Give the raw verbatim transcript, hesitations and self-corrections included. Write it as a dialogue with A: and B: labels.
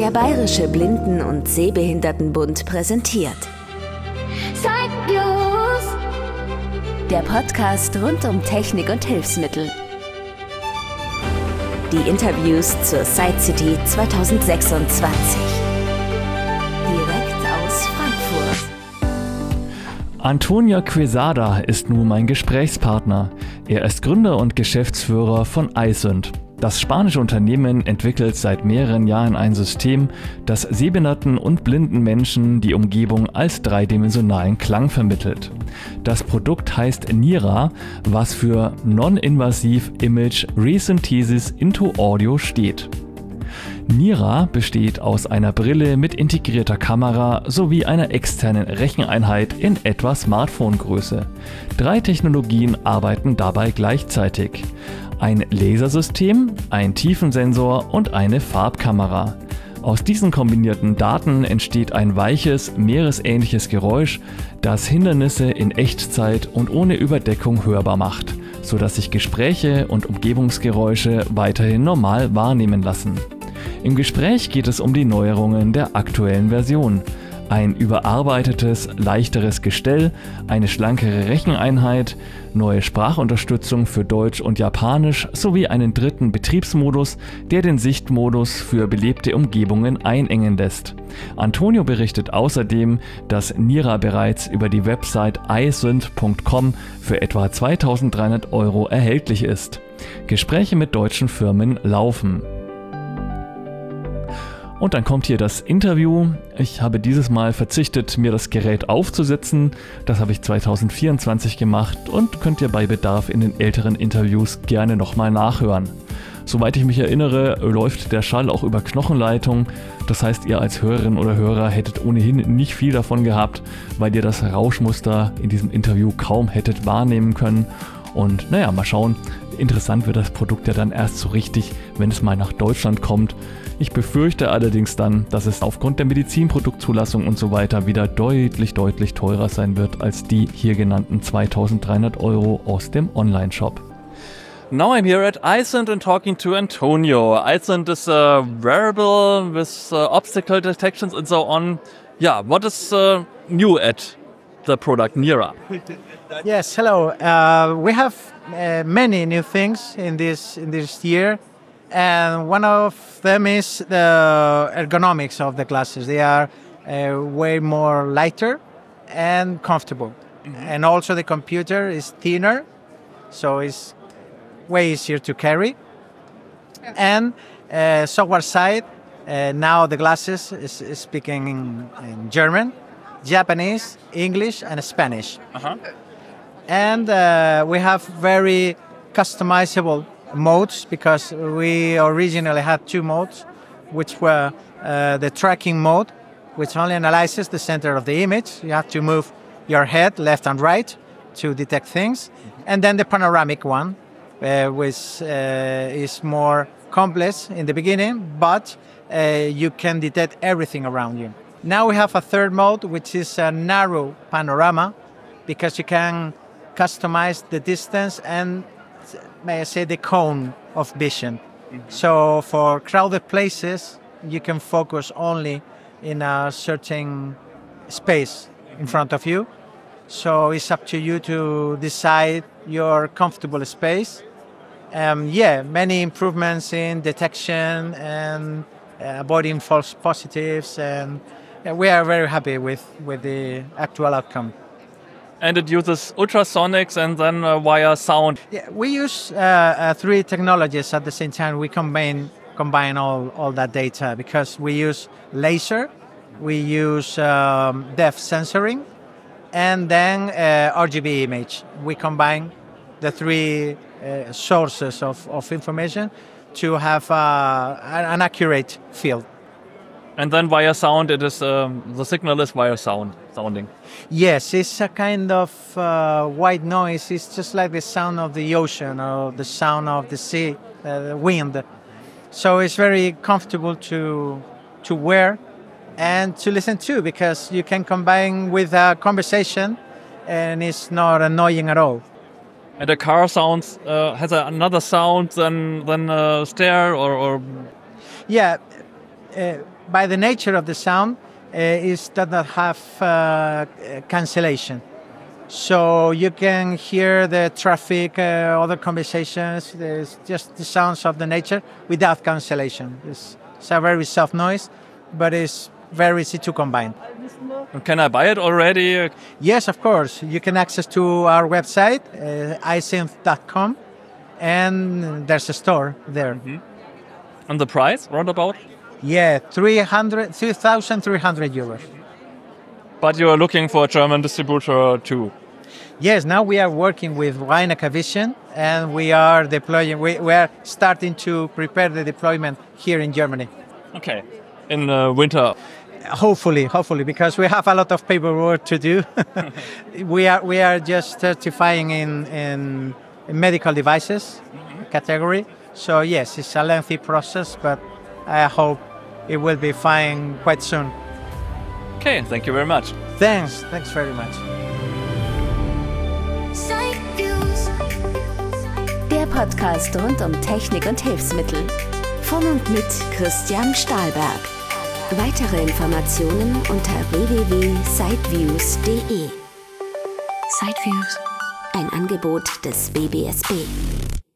A: Der Bayerische Blinden- und Sehbehindertenbund präsentiert Sideviews, der Podcast rund um Technik und Hilfsmittel. Die Interviews zur Sight City zwanzig sechsundzwanzig. Direkt aus Frankfurt.
B: Antonio Quesada ist nun mein Gesprächspartner. Er ist Gründer und Geschäftsführer von iSynt. Das spanische Unternehmen entwickelt seit mehreren Jahren ein System, das sehbehinderten und blinden Menschen die Umgebung als dreidimensionalen Klang vermittelt. Das Produkt heißt NIRA, was für Non-Invasive Image Resynthesis into Audio steht. NIRA besteht aus einer Brille mit integrierter Kamera sowie einer externen Recheneinheit in etwa Smartphone-Größe. Drei Technologien arbeiten dabei gleichzeitig. Ein Lasersystem, ein Tiefensensor und eine Farbkamera. Aus diesen kombinierten Daten entsteht ein weiches, meeresähnliches Geräusch, das Hindernisse in Echtzeit und ohne Überdeckung hörbar macht, sodass sich Gespräche und Umgebungsgeräusche weiterhin normal wahrnehmen lassen. Im Gespräch geht es um die Neuerungen der aktuellen Version. Ein überarbeitetes, leichteres Gestell, eine schlankere Recheneinheit, neue Sprachunterstützung für Deutsch und Japanisch sowie einen dritten Betriebsmodus, der den Sichtmodus für belebte Umgebungen einengen lässt. Antonio berichtet außerdem, dass NIRA bereits über die Website iSynt punkt com für etwa zweitausenddreihundert Euro erhältlich ist. Gespräche mit deutschen Firmen laufen. Und dann kommt hier das Interview. Ich habe dieses Mal verzichtet, mir das Gerät aufzusetzen. Das habe ich zwanzig vierundzwanzig gemacht und könnt ihr bei Bedarf in den älteren Interviews gerne nochmal nachhören. Soweit ich mich erinnere, läuft der Schall auch über Knochenleitung. Das heißt, ihr als Hörerin oder Hörer hättet ohnehin nicht viel davon gehabt, weil ihr das Rauschmuster in diesem Interview kaum hättet wahrnehmen können. Und naja, mal schauen. Interessant wird das Produkt ja dann erst so richtig, wenn es mal nach Deutschland kommt. Ich befürchte allerdings dann, dass es aufgrund der Medizinproduktzulassung und so weiter wieder deutlich, deutlich teurer sein wird als die hier genannten zweitausenddreihundert Euro aus dem Online-Shop. Now I'm here at iSynt and talking to Antonio. iSynt is a wearable with uh, obstacle detections and so on. Yeah, what is uh, new at the product NIRA?
C: Yes, hello. Uh, we have uh, many new things in this in this year. And one of them is the ergonomics of the glasses. They are uh, way more lighter and comfortable. Mm-hmm. And also the computer is thinner, so it's way easier to carry. Yeah. And uh, software side, uh, now the glasses is, is speaking in, in German, Japanese, English, and Spanish. Uh-huh. And uh, we have very customizable modes, because we originally had two modes, which were uh, the tracking mode, which only analyzes the center of the image. You have to move your head left and right to detect things. Mm-hmm. And then the panoramic one, uh, which uh, is more complex in the beginning, but uh, you can detect everything around you. Now we have a third mode, which is a narrow panorama, because you can customize the distance and, may I say, the cone of vision. Mm-hmm. So for crowded places, you can focus only in a certain space in front of you. So it's up to you to decide your comfortable space. Um, yeah, many improvements in detection and uh, avoiding false positives, and uh, we are very happy with, with the actual outcome.
B: And it uses ultrasonics and then uh, via sound.
C: Yeah, we use uh, uh, three technologies at the same time. We combine combine all, all that data, because we use laser, we use um, depth sensoring, and then uh, R G B image. We combine the three uh, sources of, of information to have uh, an accurate field.
B: And then via sound, it is um, the signal is via sound, sounding.
C: Yes, it's a kind of uh, white noise. It's just like the sound of the ocean or the sound of the sea, uh, the wind. So it's very comfortable to to wear and to listen to, because you can combine with a conversation, and it's not annoying at all.
B: And the car sounds uh, has another sound than than a stair or, or...
C: Yeah. Uh, by the nature of the sound, uh, it does not have uh, cancellation. So you can hear the traffic, uh, other conversations, there's just the sounds of the nature without cancellation. It's, it's a very soft noise, but it's very easy to combine.
B: Can I buy it already?
C: Yes, of course. You can access to our website, uh, i synth dot com, and there's a store there.
B: Mm-hmm. And the price, roundabout?
C: Yeah, three thousand three hundred euros.
B: But you are looking for a German distributor too?
C: Yes, now we are working with Rheinecker Vision, and we are deploying. We, we are starting to prepare the deployment here in Germany.
B: Okay, in uh, winter.
C: Hopefully, hopefully, because we have a lot of paperwork to do. we are we are just certifying in in, in medical devices mm-hmm. category. So yes, it's a lengthy process, but I hope it will be fine quite soon.
B: Okay, thank you very much.
C: Thanks, thanks very much.
A: Der Podcast rund um Technik und Hilfsmittel. Von und mit Christian Stahlberg. Weitere Informationen unter w w w punkt sideviews punkt de. Sideviews, ein Angebot des B B S B.